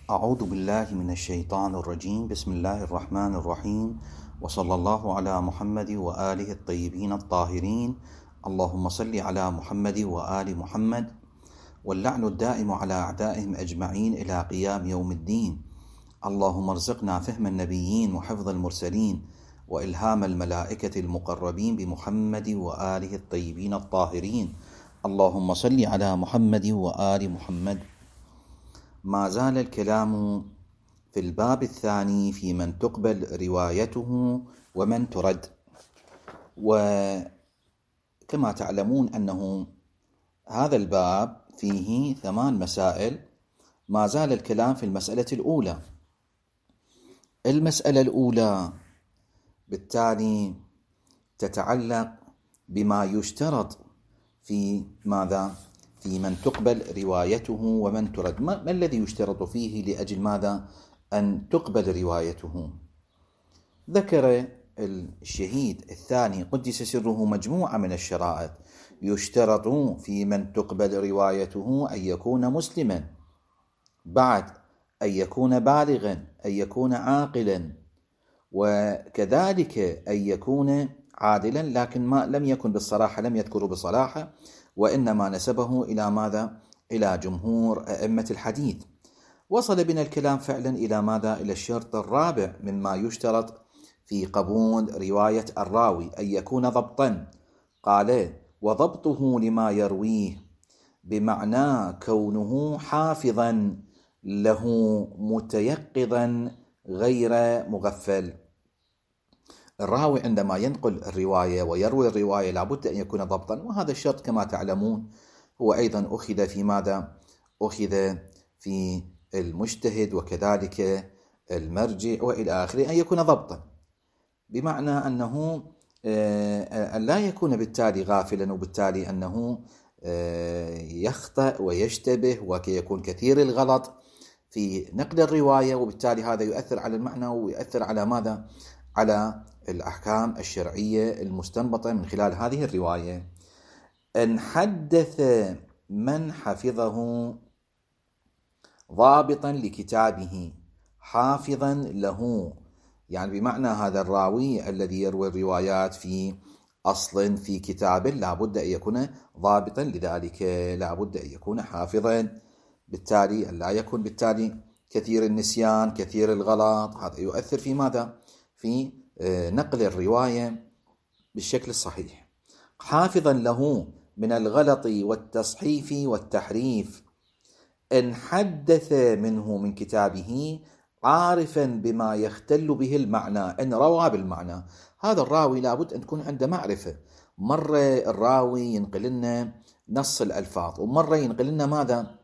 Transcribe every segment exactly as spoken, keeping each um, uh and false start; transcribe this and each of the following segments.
أعوذ بالله من الشيطان الرجيم. بسم الله الرحمن الرحيم، وصلى الله على محمد وآله الطيبين الطاهرين. اللهم صل على محمد وآل محمد، واللعن الدائم على أعدائهم أجمعين إلى قيام يوم الدين. اللهم ارزقنا فهم النبيين وحفظ المرسلين وإلهام الملائكة المقربين بمحمد وآله الطيبين الطاهرين. اللهم صل على محمد وآل محمد. ما زال الكلام في الباب الثاني في من تقبل روايته ومن ترد. وكما تعلمون أنه هذا الباب فيه ثمان مسائل. ما زال الكلام في المسألة الأولى. المسألة الأولى بالتالي تتعلق بما يشترط في ماذا؟ في من تقبل روايته ومن ترد. ما, ما الذي يشترط فيه لأجل ماذا أن تقبل روايته؟ ذكر الشهيد الثاني قدس سره مجموعة من الشرائط يشترط في من تقبل روايته أن يكون مسلما، بعد أن يكون بالغا، أن يكون عاقلا، وكذلك أن يكون عادلا، لكن ما لم يكن بالصراحة، لم يذكره بصراحة، وإنما نسبه إلى ماذا؟ إلى جمهور أئمة الحديث. وصل بنا الكلام فعلا إلى ماذا؟ إلى الشرط الرابع مما يشترط في قبول رواية الراوي، أن يكون ضبطا. قال: وضبطه لما يرويه بمعنى كونه حافظا له متيقظا غير مغفل. الراوي عندما ينقل الرواية ويروي الرواية لابد أن يكون ضبطا، وهذا الشرط كما تعلمون هو أيضا أخذ في ماذا؟ أخذ في المجتهد وكذلك المرجع وإلى آخره، أن يكون ضبطا، بمعنى أنه أن لا يكون بالتالي غافلا، وبالتالي أنه يخطئ ويشتبه ويكون كثير الغلط في نقل الرواية، وبالتالي هذا يؤثر على المعنى ويؤثر على ماذا؟ على الأحكام الشرعية المستنبطة من خلال هذه الرواية. أن حدث من حفظه ضابطا لكتابه حافظا له، يعني بمعنى هذا الراوي الذي يروي الروايات في أصل في كتاب لابد أن يكون ضابطا لذلك، لابد أن يكون حافظا، بالتالي لا يكون بالتالي كثير النسيان كثير الغلط. هذا يؤثر في ماذا؟ في نقل الرواية بالشكل الصحيح. حافظا له من الغلط والتصحيف والتحريف. إن حدث منه من كتابه عارفا بما يختل به المعنى، إن روى بالمعنى. هذا الراوي لابد أن تكون عنده معرفة. مرة الراوي ينقل لنا نص الألفاظ، ومرة ينقل لنا ماذا؟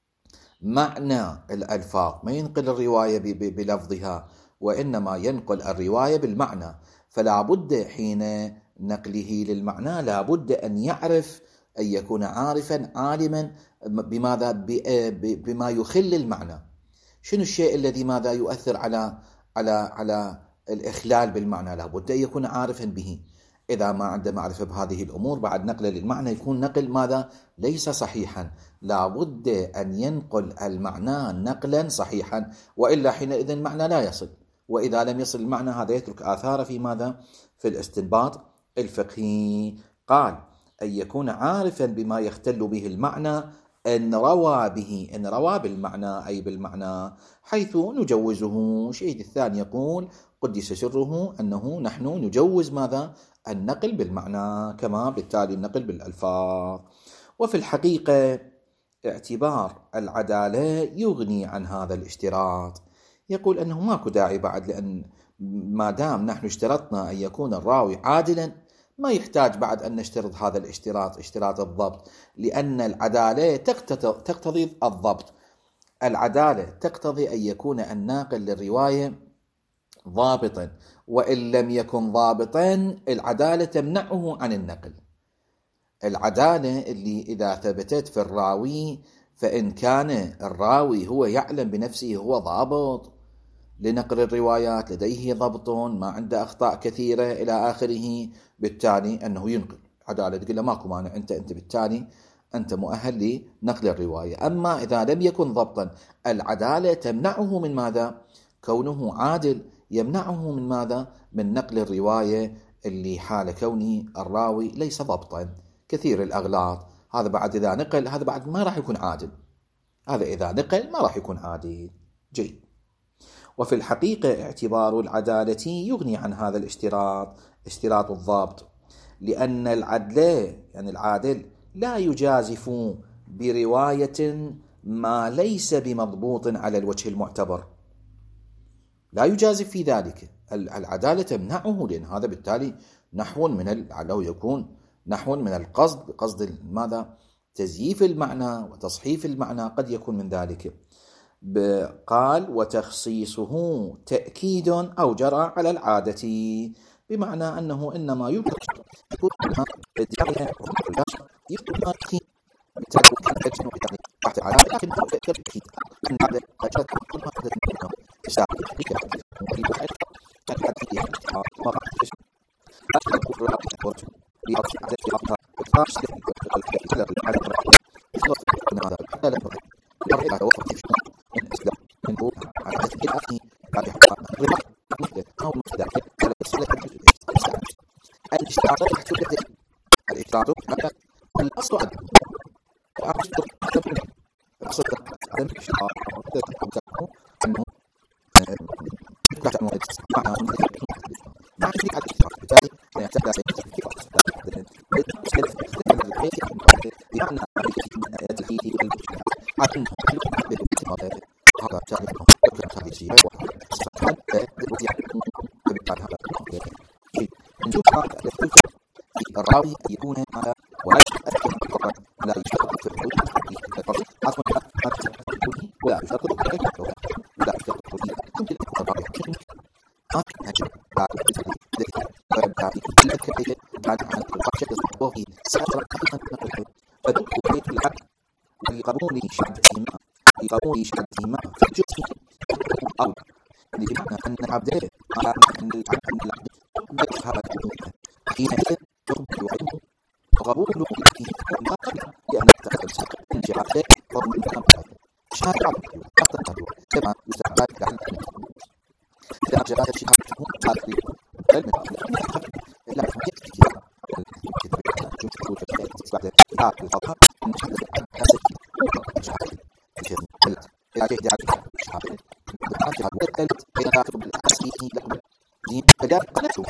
معنى الألفاظ، ما ينقل الرواية بلفظها، وإنما ينقل الرواية بالمعنى. فلا بد حين نقله للمعنى لا بد أن يعرف، أن يكون عارفا عالما بماذا؟ بما يخل المعنى. شنو الشيء الذي ماذا يؤثر على على على الإخلال بالمعنى؟ لا بد أن يكون عارفا به. إذا ما عنده معرفة بهذه الأمور بعد نقله للمعنى يكون نقل ماذا؟ ليس صحيحا. لا بد أن ينقل المعنى نقلا صحيحا، وإلا حينئذ المعنى لا يصل. وإذا لم يصل المعنى هذا يترك آثار في ماذا؟ في الاستنباط الفقهي. قال: أن يكون عارفا بما يختل به المعنى، أن روى به، أن روى بالمعنى أي بالمعنى حيث نجوزه. شيء الثاني يقول قدس سره أنه نحن نجوز ماذا؟ النقل بالمعنى، كما بالتالي النقل بالألفاظ. وفي الحقيقة اعتبار العدالة يغني عن هذا الاشتراط. يقول أنه ماكو داعي بعد، لأن ما دام نحن اشترطنا أن يكون الراوي عادلا ما يحتاج بعد أن نشترط هذا الاشتراط، اشتراط الضبط، لأن العدالة تقتضي الضبط. العدالة تقتضي أن يكون الناقل للرواية ضابطا، وإن لم يكن ضابطا العدالة تمنعه عن النقل. العدالة اللي إذا ثبتت في الراوي، فإن كان الراوي هو يعلم بنفسه هو ضابط لنقل الروايات، لديه ضبط، ما عنده أخطاء كثيرة إلى آخره، بالتالي أنه ينقل. عدالة تقول له ماكو مانع، أنت أنت بالتالي أنت مؤهل لنقل الرواية. أما إذا لم يكن ضبطا، العدالة تمنعه من ماذا؟ كونه عادل يمنعه من ماذا؟ من نقل الرواية اللي حال كونه الراوي ليس ضبطا كثير الأغلاط. هذا بعد إذا نقل، هذا بعد ما راح يكون عادل، هذا إذا نقل ما راح يكون عادل. جيد. وفي الحقيقة اعتبار العدالة يغني عن هذا الاشتراط، اشتراط الضبط، لأن العدل يعني العادل لا يجازف برواية ما ليس بمضبوط على الوجه المعتبر، لا يجازف في ذلك. العدالة تمنعه، لأن هذا بالتالي نحو من لو يكون نحو من القصد، بقصد ماذا؟ تزييف المعنى وتصحيف المعنى، قد يكون من ذلك. قال وتخصيصه تأكيد أو جرى على العادة، بمعنى أنه إنما يمكن يكون الراوي يكون هذا ولا لا يشترط في الحدود ولا يشترط ولا يشترط يمكن الراوي بعد بعد عن القشة الصوفي سأترك حقيقة فدخل بيت العبد لقبول شهادتهما لقبول شهادتهما في الجزء أو بمعنى أن العبد على أن العبد يذهب حينئذ يقبل علمه وقبوله فيه ما قبل لأن التخلص من شهادته أو من كلامه شهادة أعتقد كما يستعمل لعل إذا جاءت شهادته قال علم لا يمكن كتاب بعد بعد الخطأ من شهادة شهادة شهادة شهادة شهادة الثالث إذا كتب الأساسي لكم دين فلا قلته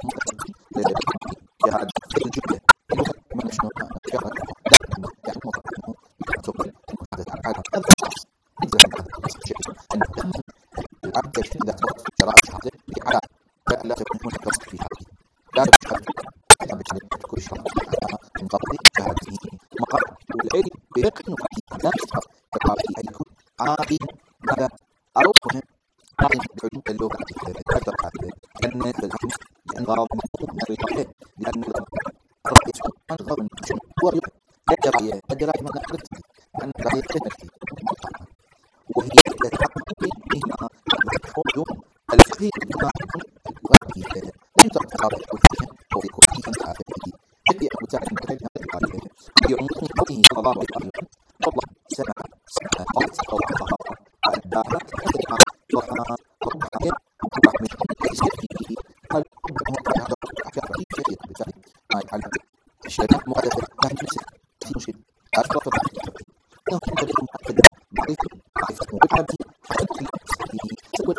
جهاد الجملة من شنو جهاد يعني مطلق يكتب هذا العالم هذا الشخص إذا أن العبد إذا ترك قراءة شهادة على لا تكون هناك رزق في هذه لا تكون كل شيء من قبل شهادته مقام والعلم بيقن لا يستطيع فقال أن يكون عاقل ماذا أروحه عاقل بعلوم اللغة أكثر عاقل لأن الهم لأن غرض مطلوب من الرقابة لأن الرأي غرض شنو هو الرقابة الدراية الدراية ماذا عرفت أن الدراية تنفي وهي تتعقل بهما الحكم الفقهي بما يكون لا يترك الرقابة والفهم أو يكون فيه حافظه يبدأ متعلم كلمة الرقابة يعمل قوله صلى الله عليه وسلم الله سمع سمع قالت أو أخطأ الدارة أدرك ضرها ضرها وقع من سيفه قال ربما هذا أكثر في شيء بالتالي ما يتعلم الشريعة مقدسة ما يمسك في مشكلة أشرف الرحمة إنه كنت لكم أكد معرفة معرفة مقدمة فأنت في سوى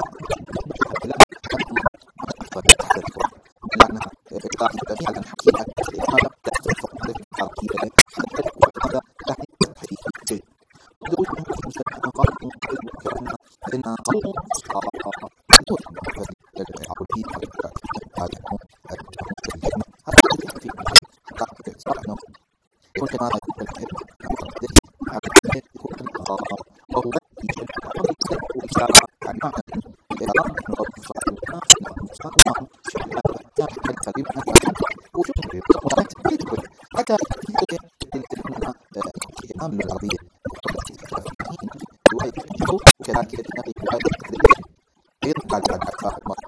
لأنها إقطاع في هذا الحقيقة هذا تحتفظ بالحقيقة حتى هذا تحت حقيقة ويقول أنه في مسألة قال إن قوم أصحاب حدود يقول فيه هذا هذا الحكمة هذا في حقيقة صارنا يقول كما يقول الحكمة يكون وهو يجب الإسلام عن معنى الإعلام من صاحب صاحب حتى الإمام العربية وكذلك أيضا بعد بعد بعد ما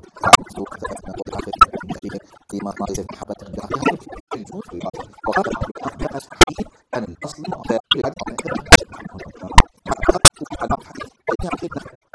فيما ما يزال محبة وهذا أن الأصل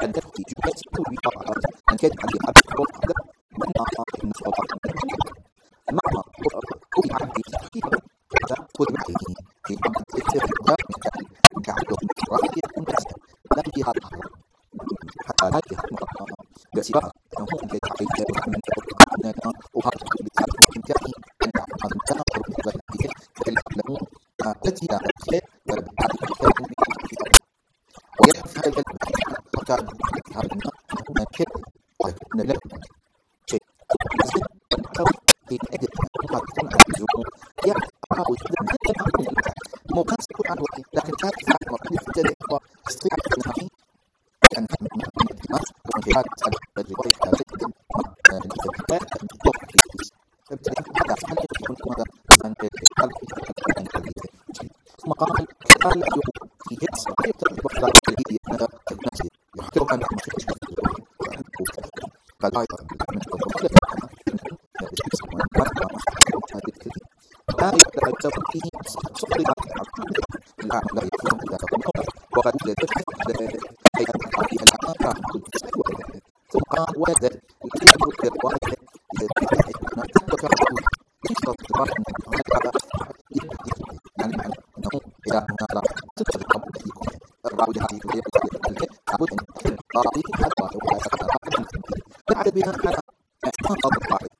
أن تأتي جملة كل بقرة أن كانت على عبد القرآن من أعطى من القرآن المعنى كل عبد كتاب خذ معه في عمل التفاق كعبد راح يكون لا في هذا حتى لا يكون بسبب أنه كي تعرف من القرآن وهذا بالتالي إمكانه أن تعرف هذا التناقض والنتيجة فالعلمون التي لا تخير وبالتالي ويحفظ هذا المعنى وكان هذا المعنى كذب ويكون له شيء في أجل أن تكون عزيزون يعرف ويخدم هذا المعنى ممكن تكون عن وقت لكن كانت ساعة مقلوب في ذلك ويستطيع أن يكون كان من الناس وفي هذا الرواية الثالثة من الكتاب فبالتالي هذا حل يكون هذا عن القلب ثم قال قال في جنس يكتب بفضل الذي ينادى المسجد يحكي عن قال أيضا من القلب لا يتعجب فيه صحر لا لا يكون ذلك وقد تبحث هيئة الأعمال ثم قال وذا الذي الواحد إذا تبحث تذكر كيف تطبق يعني معنى أنه إذا هنا لا تذكر القبول الراوي هذه الكتاب لابد أن يكون قاضي حتى ولا يتعلم بعد بناء على أحكام القاعدة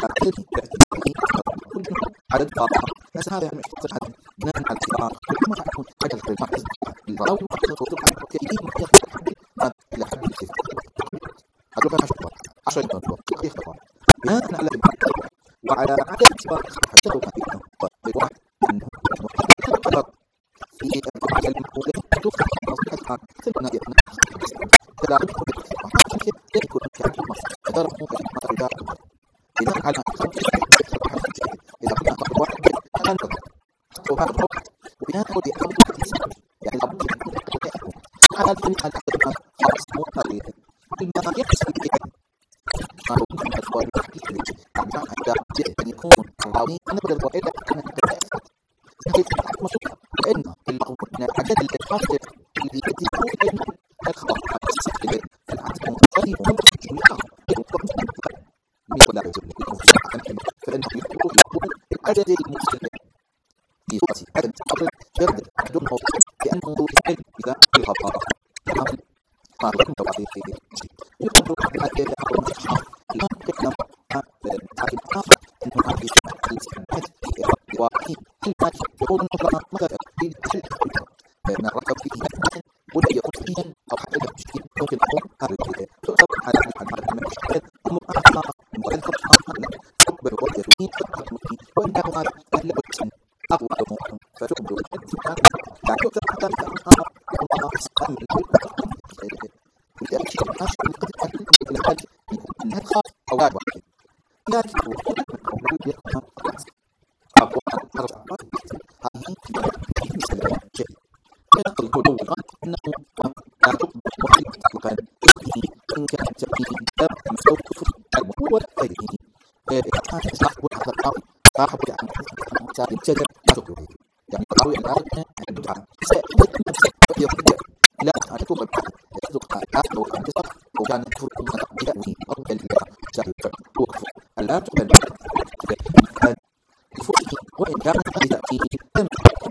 عدد قاطع بس هذا يعني يختصر هذا بناء على القراءة وما يكون عدد الفاحظ الراوي وتوقع كثير من هذا إلى حد كثير أدرك عشرة عشرة نقطة كيف تقع بناء على القراءة وعلى عدد أسباب حسبوا كثيرا بواحد منهم فقط في القراءة المقولة توقع مصلحتها ثم يكون فلا بد من كيف يكون كاتب مصر فدرهم الإدارة بناء على إذا كنا نقرأ واحد ننتظر وهذا الوقت وبناء على أمر الإنسان يعني لابد من أن هذا الفن على الأدب خاص مقارنة بما يحصل به ما هو من الأخبار الحديثة عندما أن يكون الراوي أنا بدل وإلا أن أتأكد كيف مشروع وإن اللغة عدد الأشخاص الذي يكون الخبر الصحيح فالعدد مختلف ومختلف ولا يجب فإنه يكون العدد المختلف في صورة عدد قبل فرد أحدهم لأنه يحل إذا الخطأ ما لكم توعيه يقدر على هذه الأمر لا تكلم عن الآخر أنه هذه السنوات وهي هل ما يقول أنه مثلا في الحل فإن الرقم فيه ولا يكون فيها أو حتى يكون ممكن أقول هذا تعتبر على هذا المشكلة المؤخرة مؤخرة تقبل وجه فيه وإنه هذا أهل السن أقوى أمور فتقبل الانتقال لا يقدر حتى الأمر الله أسقام لذلك الأشياء التي تقدر إلى حد أنها خاص أواد واحد لكن هو يكون أقوى أرجع هذه مثل شيء ينقل الأول أنه لا تقبل واحد مطلقا إن كان تبين دم مفتوح الموضوع غيره كان صاحب الأخطاء صاحب يعني مثال يبتدأ لا تقبل يعني الراوي الآن يدل على سيكون يبتدأ لا تعرفوا بالبعض يصدق الآن لو كان تصف وكان يفرق من بدأه أو الإله سيكون وقف الآن تقبل كان يفرق وإن كان إذا فيه تم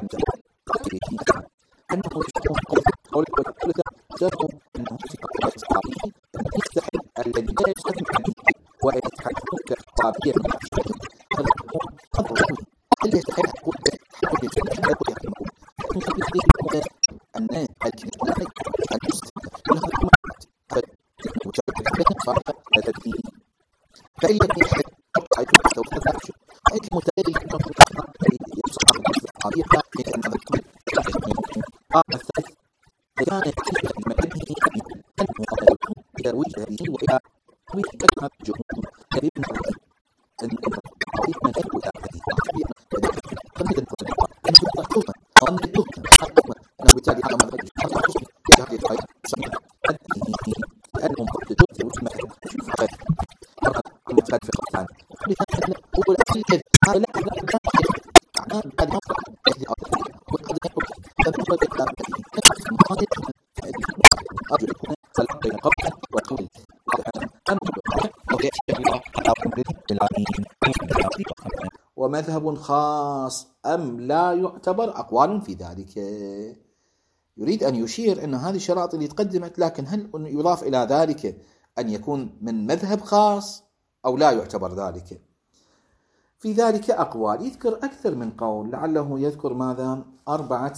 أنه يشتغل قول كل سيكون أنه في قطعة أصحابه يستحب الذي لا يستحب عنه ويتحكم كأصحابه هذا هو أمر رأوي اللي يستحب يقول يقول يستحب يقول يحكمه لكن في الحديث أن الجنة لا يمكن أن يستحب له المعاد وشبه فرق الذي فإن لم يحب أبقى يكون سوف تفعل فإن المتدري يكون يصعب الصحابية من أن تكون قال الثالث كان يكتب المكانه أنه قد يكون إلى وجه به وإلى وجه كلمة جهود كبير من الوجه أن يعطيه من أجل وتعطيه وذلك فمثل الفضل أنه مخصوصا أو من الدهن أو أنه بالتالي هذا ما الرجل حتى خصوصا بشهر الخير سمع أنه لأنهم قد جهد وجمع في الفقه مرة المختلف في القرآن ولذلك هو الأكل هذا لا لا لا أعمال قد نفع الذي أرضي وقد يكون فبقى الكلام كيف المقادر أرجو لكم سلام بين ومذهب خاص أم لا يعتبر أقوال في ذلك. يريد أن يشير أن هذه الشرائط اللي تقدمت، لكن هل يضاف إلى ذلك أن يكون من مذهب خاص أو لا يعتبر ذلك؟ في ذلك أقوال، يذكر أكثر من قول، لعله يذكر ماذا؟ أربعة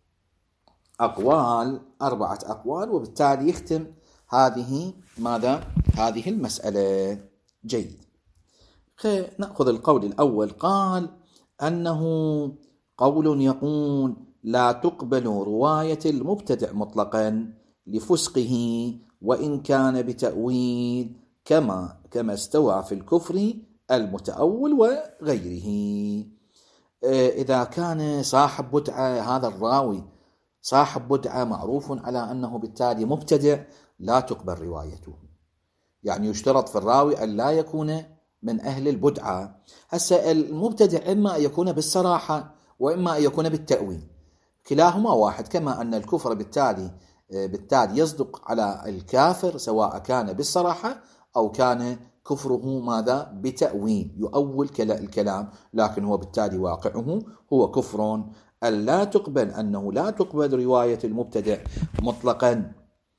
أقوال أربعة أقوال وبالتالي يختم هذه ماذا؟ هذه المسألة. جيد، نأخذ القول الأول. قال أنه قول يقول لا تقبل رواية المبتدع مطلقا لفسقه وإن كان بتأويل كما كما استوى في الكفر المتأول وغيره. إذا كان صاحب بدعة، هذا الراوي صاحب بدعة معروف على أنه بالتالي مبتدع، لا تقبل روايته. يعني يشترط في الراوي أن لا يكون من أهل البدعة. هسه المبتدع إما أن يكون بالصراحة وإما أن يكون بالتأويل، كلاهما واحد. كما أن الكفر بالتالي بالتالي يصدق على الكافر سواء كان بالصراحة أو كان كفره ماذا؟ بتأويل، يؤول الكلام، لكن هو بالتالي واقعه هو كفر. ألا تقبل أنه لا تقبل رواية المبتدع مطلقا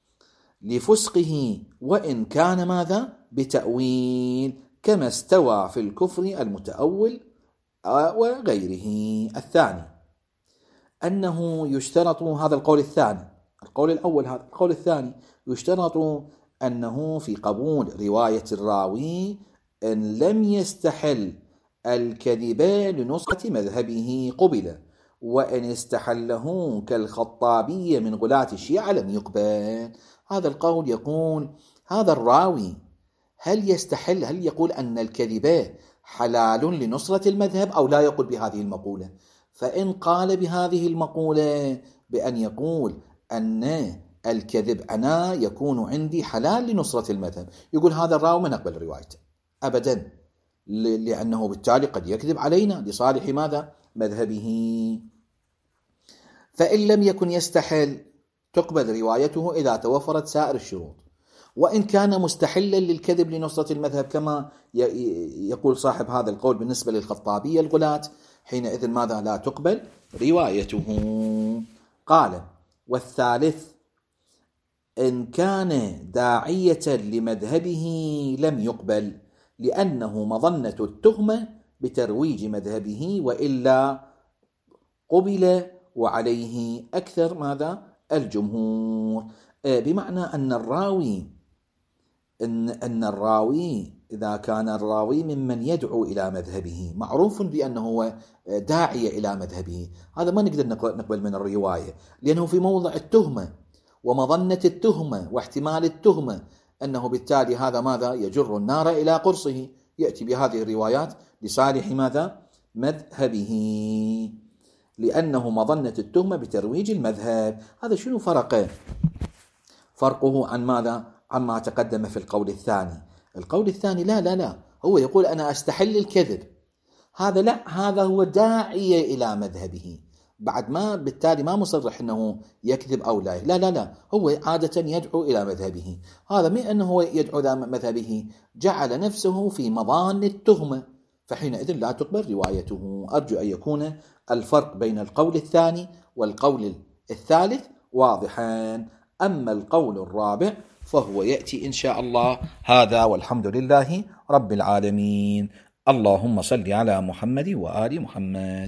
لفسقه وإن كان ماذا؟ بتأويل كما استوى في الكفر المتأول وغيره. الثاني أنه يشترط، هذا القول الثاني، القول الأول هذا القول الثاني، يشترط أنه في قبول رواية الراوي أن لم يستحل الكذب لنصرة مذهبه قبل، وإن استحله كالخطابية من غلاة الشيعة لم يقبل. هذا القول يقول هذا الراوي هل يستحل، هل يقول أن الكذب حلال لنصرة المذهب أو لا يقول بهذه المقولة؟ فإن قال بهذه المقولة بأن يقول أن الكذب أنا يكون عندي حلال لنصرة المذهب، يقول هذا الراوي ما نقبل روايته أبدا، لأنه بالتالي قد يكذب علينا لصالح ماذا؟ مذهبه. فإن لم يكن يستحل تقبل روايته إذا توفرت سائر الشروط، وإن كان مستحلا للكذب لنصرة المذهب كما يقول صاحب هذا القول بالنسبة للخطابية الغلاة، حينئذ ماذا؟ لا تقبل روايته. قال والثالث إن كان داعية لمذهبه لم يقبل لأنه مظنة التهمة بترويج مذهبه، وإلا قبل وعليه أكثر ماذا؟ الجمهور. بمعنى أن الراوي إن, أن الراوي إذا كان الراوي ممن يدعو إلى مذهبه، معروف بأنه هو داعية إلى مذهبه، هذا ما نقدر نقبل من الرواية، لأنه في موضع التهمة ومظنة التهمة واحتمال التهمة، أنه بالتالي هذا ماذا؟ يجر النار إلى قرصه، يأتي بهذه الروايات لصالح ماذا؟ مذهبه، لأنه مظنة التهمة بترويج المذهب. هذا شنو فرقه؟ فرقه عن ماذا؟ عما تقدم في القول الثاني. القول الثاني لا لا لا هو يقول أنا أستحل الكذب، هذا لا، هذا هو داعية إلى مذهبه، بعد ما بالتالي ما مصرح أنه يكذب أو لا لا لا لا هو عادة يدعو إلى مذهبه. هذا من أنه يدعو إلى مذهبه جعل نفسه في مظان التهمة، فحينئذ لا تقبل روايته. أرجو أن يكون الفرق بين القول الثاني والقول الثالث واضحا. أما القول الرابع فهو يأتي إن شاء الله. هذا والحمد لله رب العالمين. اللهم صل على محمد وآل محمد.